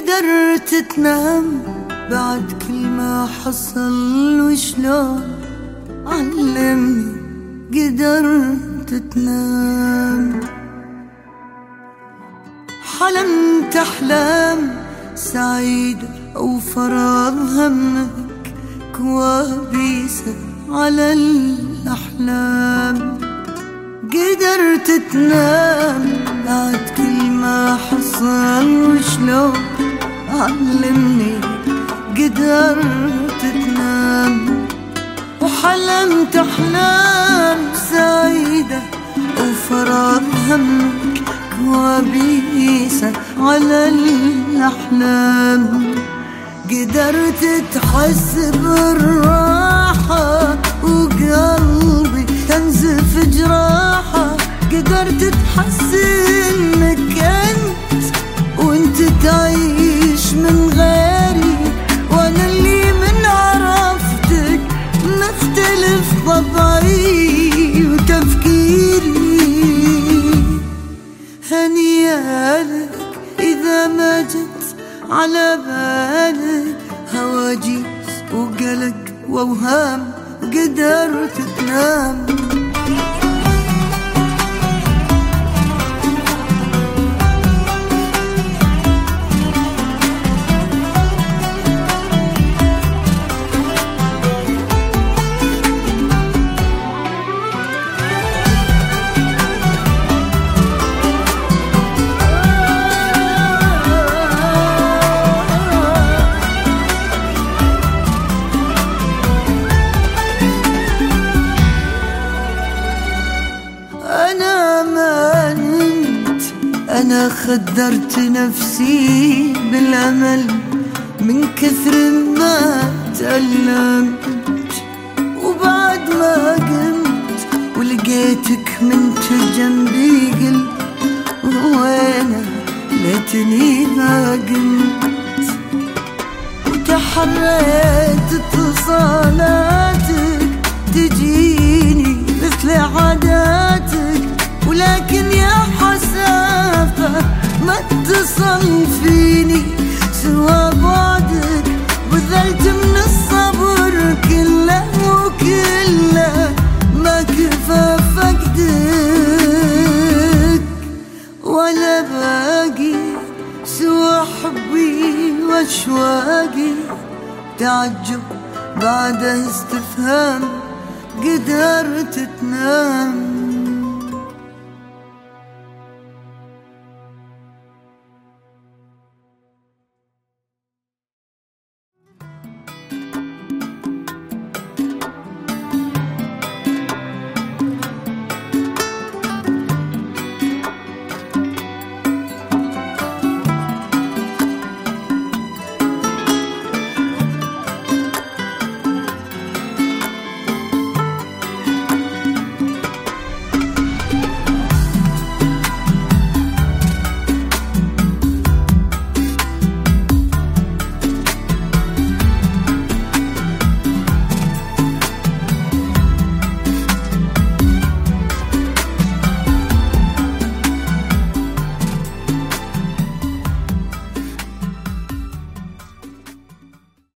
قدرت تنام بعد كل ما حصل وشلون؟ علمني قدرت تنام. حلمت أحلام سعيدة أو فرض همك كوابيسة على الأحلام. قدرت تنام بعد كل ما حصل وشلون؟ علمني قدرت تنام. وحلمت أحلام سعيدة وفراغ همك كوابيسة على الأحلام. قدرت تحس بالراحة وقلبي تنزف جراحة. قدرت تحس إنك أنت وانت تعيش من غيري، وانا اللي من عرفتك مختلف طبعي وتفكيري. هنيالك إذا ما جت على بالك هواجيس وقلق وأوهام وقدرت تنام. أنا خدرت نفسي بالأمل من كثر ما تألمت. وبعد ما قمت ولقيتك منت جنبي قلت وينه ليتني ما قمت. وتحريت اتصالاتك تجيني مثل عاداتك، ولكن يا حسافة ما اتصل فيني سوى بعدك. بذلت من الصبر كله وكله ما كفى فقدك، ولا باقي سوى حبي واشواقي. تعجب بعد استفهام قدرت تنام.